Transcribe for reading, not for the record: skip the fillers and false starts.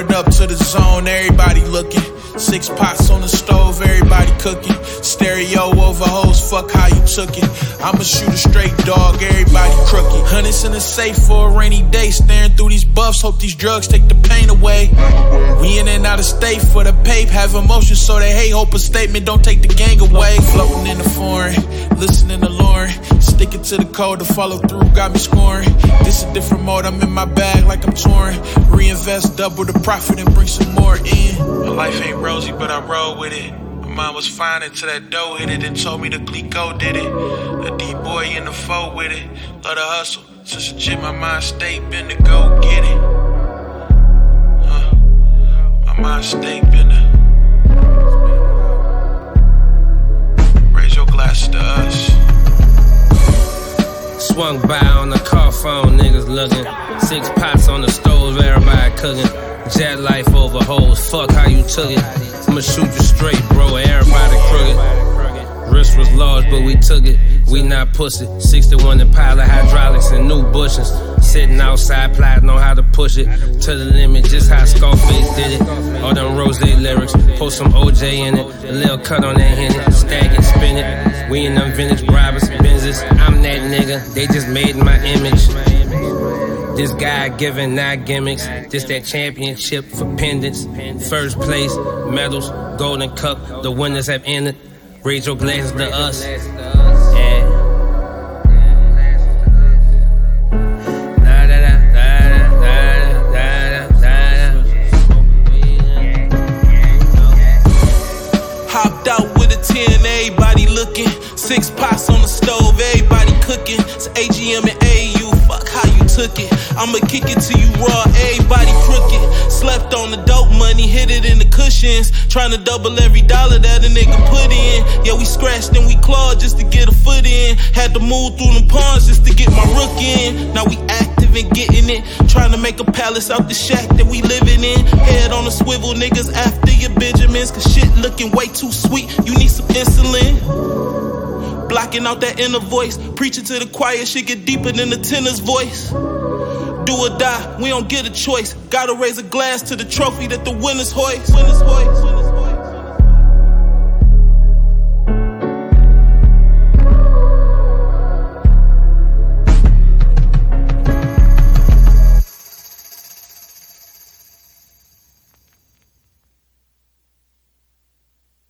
Poured up to the zone, everybody looking. 6 pots on the stove, everybody cooking. Stereo over hoes, fuck how you took it. I'ma shoot a straight dog, everybody crooked. Hundreds in the safe for a rainy day. Staring through these buffs, hope these drugs take the pain away. We in and out of state for the pape. Have emotions so they hate, hope a statement don't take the gang away. Floating in the foreign, listening to Lauren. Sticking to the code to follow through, got me scoring. This a different mode, I'm in my bag like I'm touring. Reinvest, double the profit and bring some more in. My life ain't rosy, but I roll with it. My mind was fine until that dough hit it and told me the Glico did it. A D-boy in the foe with it. Love the hustle. Since a chip, my mind state been to go get it. My mind state been to raise your glass to us. Swung by on the car phone, niggas looking. 6 pots on the stove, everybody cooking. Jet life over hoes, fuck how you took it. I'ma shoot you straight, bro, everybody crooked. Wrist was large, but we took it. We not pussy. 61 and pilot hydraulics and new bushings. Sitting outside, plotting on how to push it to the limit, just how Scarface did it. All them rose lyrics, post some OJ in it. A little cut on that Henny, stack and spin it. We in them vintage robbers, Benzes. I'm that nigga, they just made my image. This guy giving, not gimmicks. This that championship for pendants. First place, medals, golden cup. The winners have ended. Raise your glasses to us. Yeah. Hopped out with a 10, everybody looking. 6 pots on the stove, everybody cooking. It's AGM and AU, fuck how you took it. I'ma kick it to you raw, everybody crooked. Slept on the dope money, hit it in the cushions. Tryna double every dollar that a nigga put in. Yeah, we scratched and we clawed just to get a foot in. Had to move through them ponds just to get my rook in. Now we active and getting it. Tryna make a palace out the shack that we living in. Head on a swivel, niggas after your Benjamins. Cause shit looking way too sweet, you need some insulin. Blocking out that inner voice. Preaching to the choir, shit get deeper than the tenor's voice. Do or die, we don't get a choice. Gotta raise a glass to the trophy that the winners hoist.